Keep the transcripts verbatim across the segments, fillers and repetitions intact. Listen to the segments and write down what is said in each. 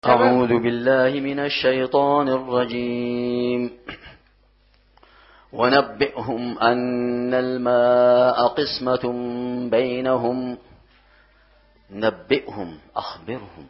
أعوذ بالله من الشيطان الرجيم. ونبئهم أن الماء قسمة بينهم. نبئهم أخبرهم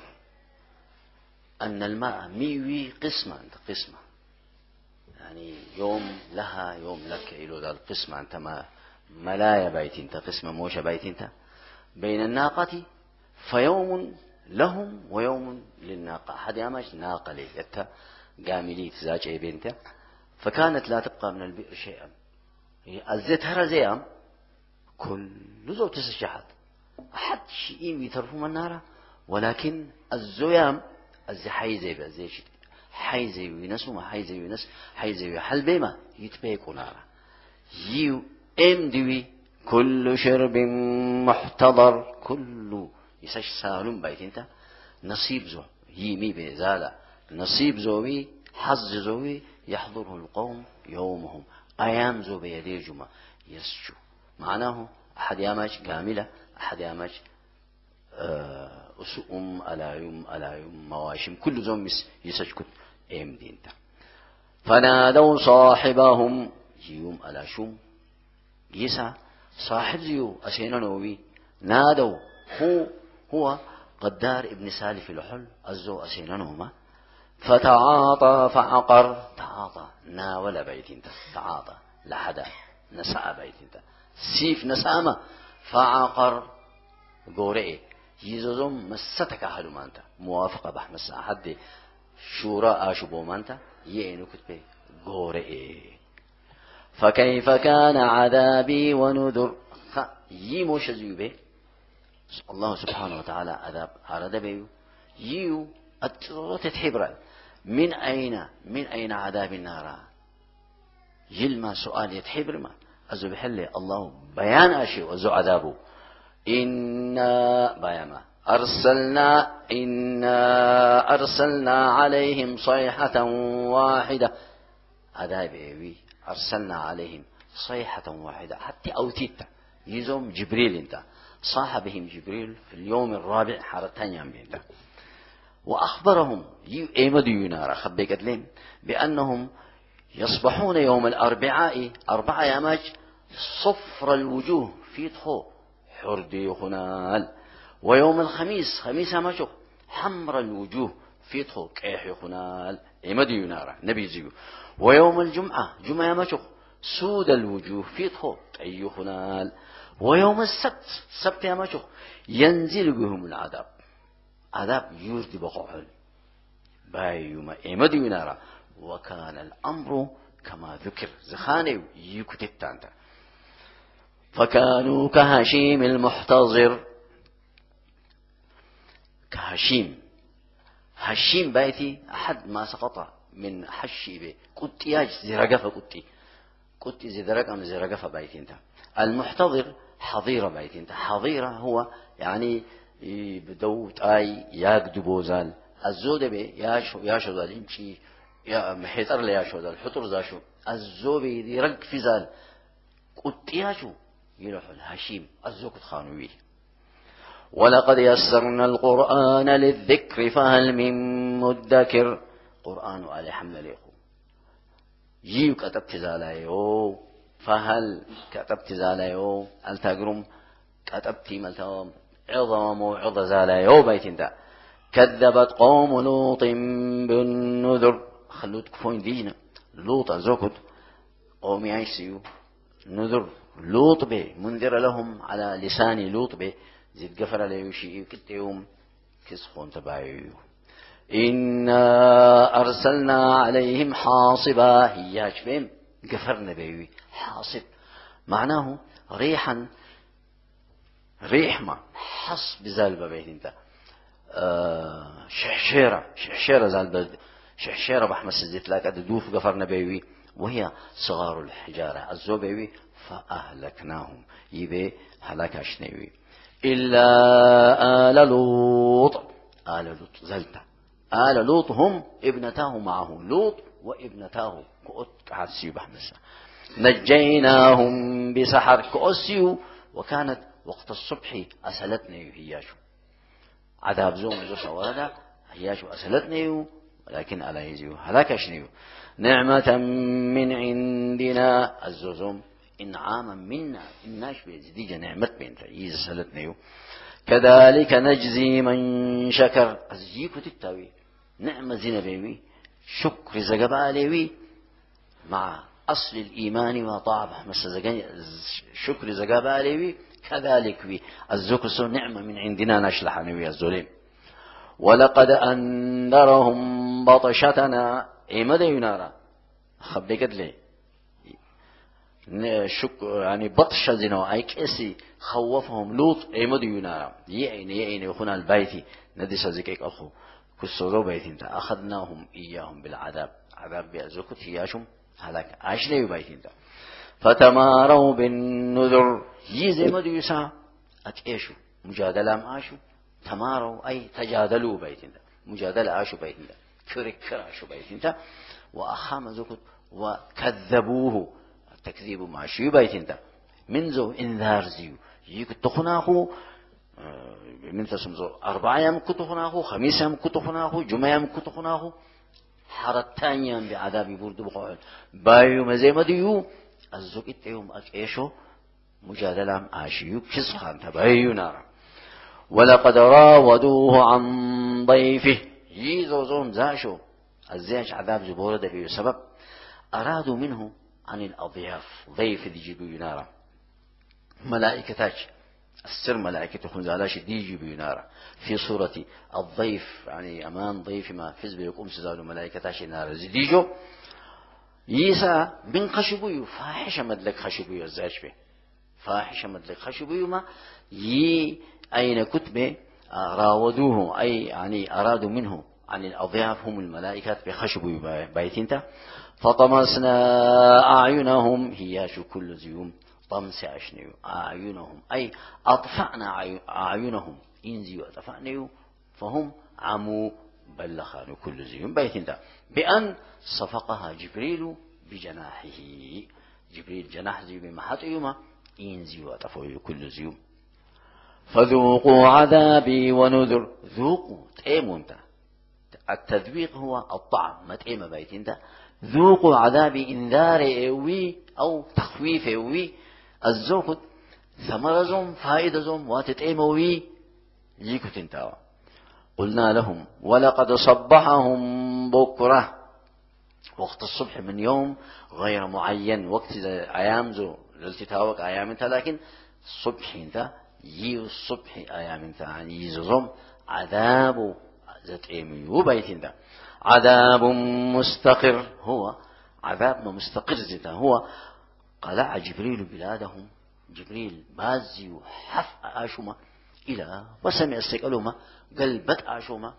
أن الماء ميوي قسمة قسمة، يعني يوم لها يوم لك إلو ذا القسمة أنت ما ملايا بيت انت قسمة موشة بيت انت بين الناقة، فيوم لهم ويوم للناقة. أحد يامش ناقة لي يتا قاملي تزاج أي بنته، فكانت لا تبقى من البئر شيئا. الزيت هرزيام كل زو تسجحت أحد شيء يترفوا من النار، ولكن الزيام الزي حيزي بزي شيء حيزي وينس وما حيزي وينس حيزي حل بما يتبيكوا نارا. يو ام دوي كل شرب محتضر، كل يسش سالم بيت انت نصيب زو يمي بزالة نصيب زوي حظ زوي يحضره القوم يومهم ايام زو بيدي جمع يسجو. معناه احد ياماش كاملة، احد ياماش أسؤم ألا يوم ألا يوم مواشم كل زوم يسجكت ايم دينتا. فنادوا صاحبهم يوم ألا شوم يسا صاحب زيو أسينا نووي نادوا هو هو قدار ابن سالف الحل الزو أسينا نوما، فتعاطى فعقر. تعاطى ناول بيت انت تعاطى لحدا نساء بيت انت سيف نسامة فعقر قورئ يزوزم مستك أحد مانتا موافقة بحمس أحد شورى آشبو مانتا يينو كتبه قورئ. فكيف كان عذابي ونذر. يمو شزيوبه الله سبحانه وتعالى عذاب هذا بيو يو أترت حبرا من أين من أين عذاب النار. يلما سؤال يتحبر ما أزو بحله الله بيان أشي وزو عذابه. إنا بياما أرسلنا إنا أرسلنا عليهم صيحة واحدة. عذاب بيوي أرسلنا عليهم صيحة واحدة حتى أوتيت يزوم جبريل انت صاح بهم جبريل في اليوم الرابع حارتان يام انت. وأخبرهم يؤمدوا ينارا خبيكت لين بأنهم يصبحون يوم الأربعاء أربعة ياماج صفر الوجوه في طخو حردي خنال، ويوم الخميس خميس ياماجو حمر الوجوه في طخو كيح خنال إمدوا ينارا نبي زيو. ويوم الجمعة جمعة ياماجو سود الوجوه في طخو أي خنال. ويوم السبت سبت ياماجو ينزل بهم العذاب عذاب يرد بقعل بايوما إمدوا ينارا. وكان الأمر كما ذكر زخاني يكتبت أنت. فكانوا كهشيم المحتضر. كهشيم هشيم بايتي أحد ما سقط من حشي بي قطياج زرقفة قطي قطي زرقة من زرقفة بايتي انت. المحتضر حظيرة بايتي انت. حظيرة هو يعني بدوت آي ياقدو بوزال الزودة بي ياشو ياشو ذال يمشي يا محيطر لي ياشو ذال حطر زاشو الزوبي دي رق في زال قطياجو يلوح الهشيم الزوكت خانوي. ولقد يسرنا القرآن للذكر فهل من مدكر. قرآن آل حمد ليخو يو كتبت زالايو فهل كتبت زالايو التقرم كتبت ملتهم عظم وعظ زالايو بيتين دا. كذبت قوم لوط بالنذر. خلوت كفوين دينا لوط زوكت قوم يعيسيو نذر لوط به منذر لهم على لسان لوط به زيد قفر ليوشي كتيوم كسخون تبايو. إنا أرسلنا عليهم حاصبا. هياج بهم قفرنا بيوي حاصب معناه ريحا ريح ما حص بزالبة بيت انت آه شحشيرة شحشيرة زالبة شحشيرة بحمس الزيت لك أدوف قفرنا بيوي وهي صغار الحجارة الزوبيوي. فأهلكناهم يبي هلاك أشنيوي إلا آل لوط. آل لوط زلتا آل لوط هم ابنتاه معه لوط وابنتاه كؤت عسيو بحمسة نجيناهم بسحر كؤسيو. وكانت وقت الصبح أسلتنا يهياشو عذاب زوم زوسا وردا هياش أسلتني ولكن على يزيو هلاك أشنيو نعمة من عندنا الزوزوم إنعاما منا الناش بيزيد نعمة بنت يز سلتني كذلك نجزي من شكر أزيكو تتاوي نعمة زين بيوي شكر زقباليوي مع أصل الإيمان وطاعة مثل شكر زقباليوي كذلك وي الزكس نعمة من عندنا نشلح نوي الظلم ولقد أنذرهم بطشتنا إيماذا ينارا خبيكت لي شك يعني بطشة زنا أي كأسي خوفهم لوط إيماذا ينارا يعين يعين يخون البيت ندي سزكيك أخو كسروا بيتين تا أخذناهم إياهم بالعذاب عذاب بيأزوكت هياشم هلاك عاش لي بيتين تا فتماروا بالنذر يزي ما يسا أتأشوا مجادلة معاشوا تماروا أي تجادلوا بيتين تا مجادلة عاشوا بيتين تا كرك عاشوا بيتين تا وأخام زوكت وكذبوه التكذيب معاشوا بيتين تا منذ إنذار زيو يك تخناخو من تسمزو أربعة يوم كتخناخو خميس يوم كتخناخو جمعة يوم كتخناخو حرتان يوم بعذاب برد بقول بايو مزي مديو الزوج يوم أكيشو مجادلة عاشيو كسخان تبايو نار ولقد راودوه عن ضيفه يزوزون زاشو الزيش عذاب زبورة دبيو سبب أرادوا منه عن الأضياف ضيف دي جيبو نارا ملائكتاش السر ملائكة خنزالاش دي جيبو نارا في صورة الضيف يعني أمان ضيف ما فز بيقوم سزالو ملائكتاش نارا زديجو يسا من خشبويو فاحشة مدلك خشبويو الزاج به فاحشة مدلك خشبويو ما يي أين كتبه راودوه أي يعني أرادوا منه عن الأضياف هم الملائكة بخشبويو بايتينتا فطمسنا أعينهم هياش كل زيوم طمس أشنيو أعينهم أي أطفأنا أعينهم إنزيو أطفأنيو فهم عمو بلخانو كل زيوم بايتينتا بأن صفقها جبريل بجناحه جبريل جناح زيوم محطيوما إنزيو أطفأنيو كل زيوم فذوقوا عذابي ونذر ذوقوا تأمونتا التذويق هو الطعم ما تأم بايتينتا ذوقوا عذابي إنذار إيوي أو تخويف إيوي الزوق ثمرزم فائدزم واتتأموي يكو تنتاوا قلنا لهم ولقد صبحهم بكرة وقت الصبح من يوم غير معين وقت أيام زو للتتاوك أيام انت لكن الصبح انت يي الصبح أيام انت يعني يزوم عذاب ذات إيمي وبيت انت عذاب مستقر هو عذاب مستقر زيتا هو قلع جبريل بلادهم جبريل بازي وحف آشوما إلى وسمع السيكالوما قلبت آشوما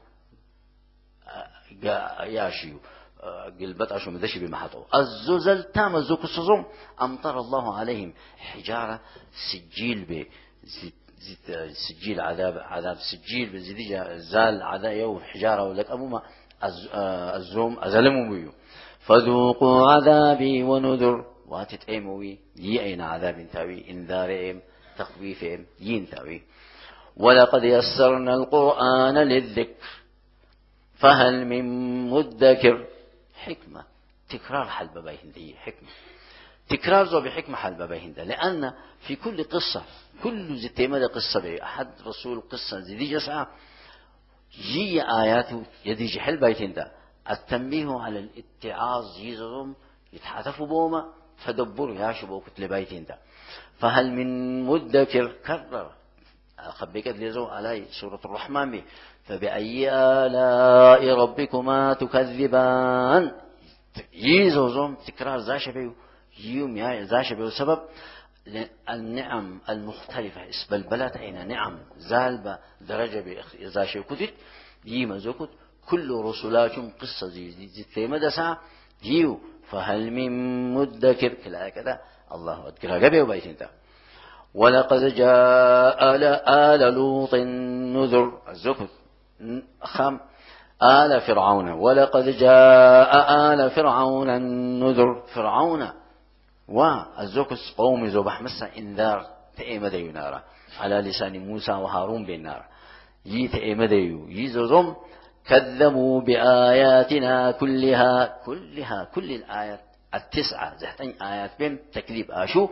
ياشيو قلبت آشوما ذشي بمحطو الزلزل تام الزوك السزوم أمطر الله عليهم حجارة سجيل ب سجيل عذاب عذاب سجيل بزيدية زال عذاب يو حجارة ولك أبوما الزوم أزلموا بيو فذوقوا عذابي ونذر واتتأموي يأين عذاب تاوي انذارهم تخويفهم ينتاوي ولقد يسرنا القرآن للذكر فهل من مدكر حكمة تكرار حلب بيهندية حكمة تكرار زو بحكمة حلب بيهندة لأن في كل قصة كل زتيمة قصة بي أحد رسول قصة زي جسعة جي آياته يدي حل بيتندا التنبيه على الاتعاظ يزرم يتحدثوا بوما فدبروا يا شبو كتل بيتندا فهل من مدكر كرر خبيكت ليزو علي سورة الرحمن بي فبأي آلاء ربكما تكذبان يزوزم تكرار زاشبيو يوم يا زاشبيو سبب النعم المختلفة اسبلبلت عين نعم زالبة درجة بزاشبيو كتت يما زوكت كل رسولاتهم قصة زي زي زي مدسا يو فهل من مدكر كلا كذا الله أذكر قبل وبيتنتا ولقد جاء آل, آل لوط النذر الزكت خم آل فرعون ولقد جاء آل فرعون النذر فرعون والزكت قوم زبح مسا انذار تأمد ينارا على لسان موسى وهارون بالنار يي تأمد يو يزرم كذبوا بآياتنا كلها كلها كل الآيات التسعة زهتين آيات بهم تكذيب آشو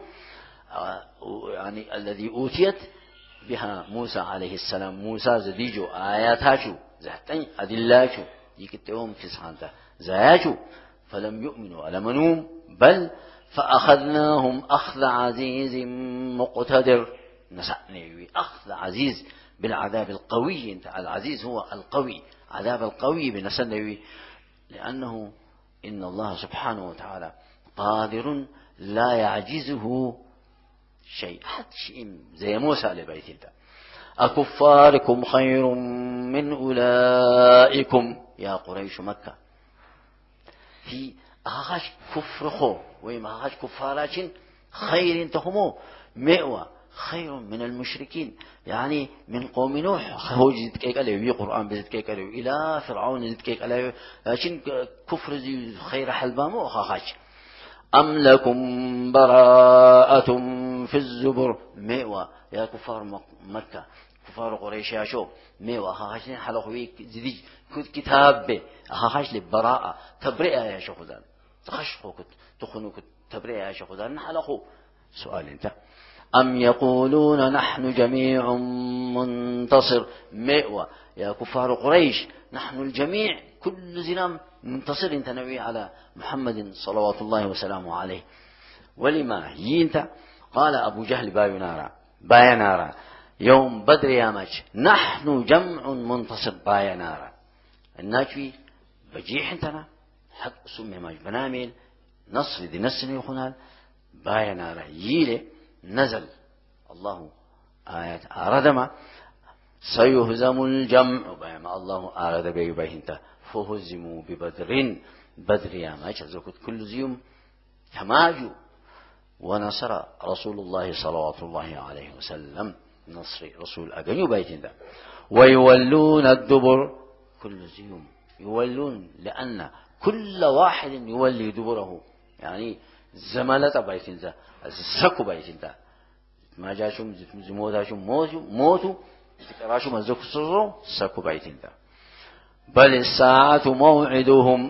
يعني الذي أوتيت بها موسى عليه السلام موسى زديجو آيات هاشو زهتين أدلاشو يكتبهم تسعة زياشو فلم يؤمنوا ولمنوم بل فأخذناهم أخذ عزيز مقتدر نسأني أخذ عزيز بالعذاب القوي. انت العزيز هو القوي عذاب القوي بنسأني لأنه إن الله سبحانه وتعالى قادر لا يعجزه شيء حد شيء زي موسى لبيت انت أكفاركم خير من أولئكم يا قريش مكة في أغاش كفر خو ويما أغاش كفارات خير انتهمو مئوى خير من المشركين يعني من قوم نوح هو جزيت كيك عليه قرآن بزيت كيك عليه إلى فرعون جزيت كيك عليه لكن كفر زي خير حلبامو أغاش أم لكم براءة في الزبر مئوى يا كفار مكة كفار قريش يا شو مئوى أغاش حلقوي زديج كتاب به أغاش لبراءة تبرئة يا شو خدان تخشخو كت تخنو كت تبرئة يا شو خدان حلقو سؤال انت أم يقولون نحن جميع منتصر مئوى يا كفار قريش نحن الجميع كل زنام منتصر انت نبي على محمد صلوات الله وسلامه عليه ولما ينت قال أبو جهل باي نارا باي نارا يوم بدر يا مج نحن جمع منتصر باي نارا الناجي بجيح انتنا حق سمي ماج بنامل نصر دي نسني يخونال باي نارا يلي نزل الله آيات أردما سيهزم الجمع بما الله أراد بي بيهنت فهزموا ببدر بدر يا ماج زكت كل زيوم تماجوا ونصر رسول الله صلوات الله عليه وسلم نصر رسول أجنو بيتنا ويولون الدبر كل زيوم يولون لأن كل واحد يولي دبره يعني زمالة بيتنا السكو بيتنا ما جاشم زموداشم موتوا موتوا ذكراشم الزكسرو سكو بيتنا بل الساعة موعدهم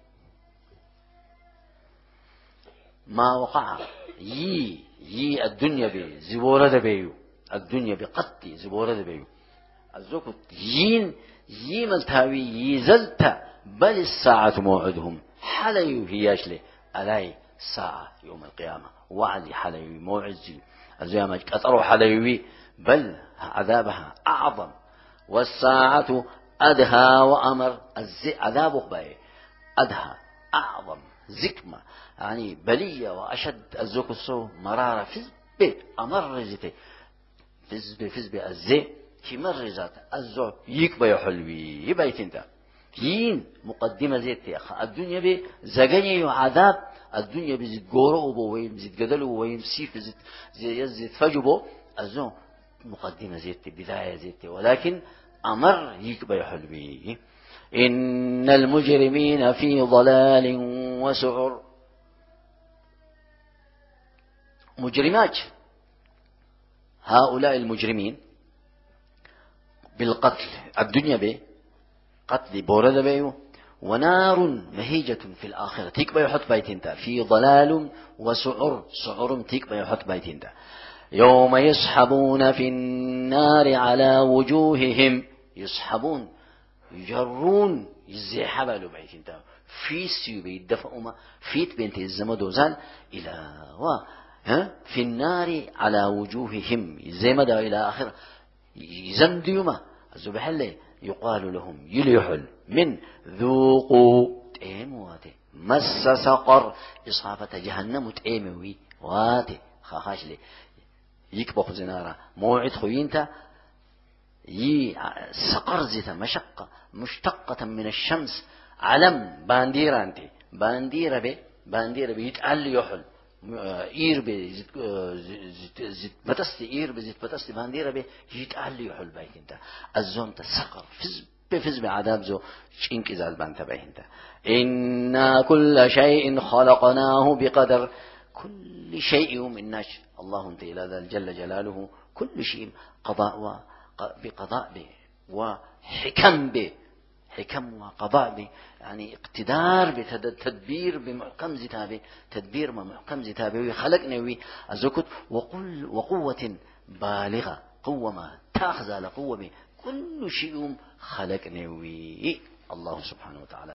ما وقع يي يي الدنيا بي زبورة بيو الدنيا بقتي زبورة بيو الزكت يين يي ملتاوي يزلت بل الساعة موعدهم حليو هياش لي ألاي ساعة يوم القيامة وعدي حليوي موعد الزيامة كتروا حليوي بل عذابها أعظم والساعة أدهى وأمر الزي عذابه باي أدهى أعظم زكمة يعني بلية وأشد الزكسو مرارة فز بي أمر زيتي فز بي فز بي الزي في مر ذات الزو يكبا يحلوي يبايت انت يين مقدمة زيتي الدنيا بي زغني عذاب الدنيا بزيت غورو بو ويم زيت غدلو ويم سيف زيت زي زيت فجبو الزو مقدمة زيتي بداية زيتي ولكن أمر يكبا يحلوي إن المجرمين في ضلال وسعر مجرمات هؤلاء المجرمين بالقتل الدنيا به قتل بورد بيو ونار مهيجة في الآخرة تيك بيحط بيتنتا في ضلال وسعر سعر تيك بيحط بيتنتا يوم يسحبون في النار على وجوههم يسحبون يجرون يزحبوا بيتنتا في سيوبي الدفعوا فيت بنت الزمدوزان إلى و ها في النار على وجوههم زي ما دا إلى آخر يزمديوما الزبحلة يقال لهم يليحل من ذوقوا تيمواتي مس سقر إصابة جهنم تيموي واتي خاخاش لي يكبخ زنارة موعد خوينتا يي سقر زيتا مشقة مشتقة من الشمس علم بانديرة انت بانديرة بي بانديرة بي يتقل يحل إير بي زيت زيت زيت بتستي إير بي زيت بتستي بانديرة بي يتقل يحل بيك انت الزوم تسقر فز بفز بعذاب زو شينك إذا البان تبعي انت إنا كل شيء خلقناه بقدر كل شيء مناش الله انت إلى ذا جل جلاله كل شيء قضاء و بقضاء به وحكم به حكم وقضاء يعني اقتدار بتدبير بمحكم زتابه تدبير ما محكم زتابه ويخلقنا وي أزكت وقل وقوة بالغة قوة ما تأخذ على قوة كل شيء خلقنا وي الله سبحانه وتعالى.